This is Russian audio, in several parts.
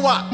чувак.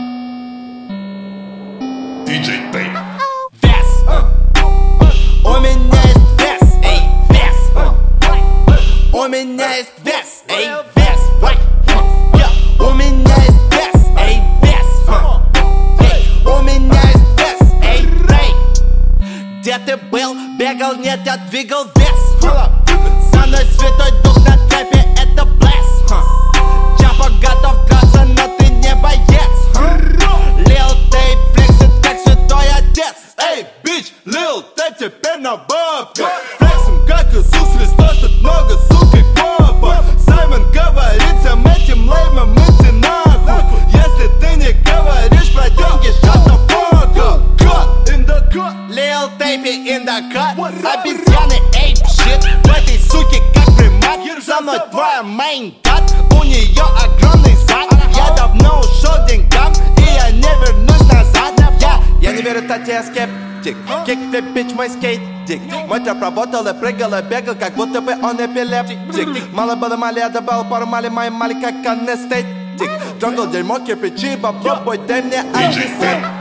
Диджей Тейп. Вес. У меня есть вес, эй, вес. У меня есть вес, эй, вес. У меня есть вес, эй, вес. У меня есть вес, эй, эй. Где ты был? Бегал, нет, я двигал вес. Со мной святой дух на трэпе, это блеск. Чапа готов драться, но ты не боец. Лил Тейп флексит, как святой отец. Эй, бич, Лил Тейп теперь на бабке. Флексим, как Иисус Христос, тут много сук и копов. Саймон говорит всем этим леймам, идти нахуй. Если ты не говоришь про деньги, shut the fuck up. Cut in the cut. Lil Tейп in the cut. Обезьяны, эй, shit. В этой суке как примат. За мной твоя main cut. У нее огромный зад. Я давно ушел к деньгам, и я не вернусь назад. Я не верю, тати, я скептик. Кик-флип, бич, мой скейтик. Мой трэп работал и прыгал и бегал, как будто бы он эпилептик. Мало было мали, я добавил пару мали, мои мали как анестетик. Джангл, дерьмо, кирпичи, попробуй, дай мне антисептик.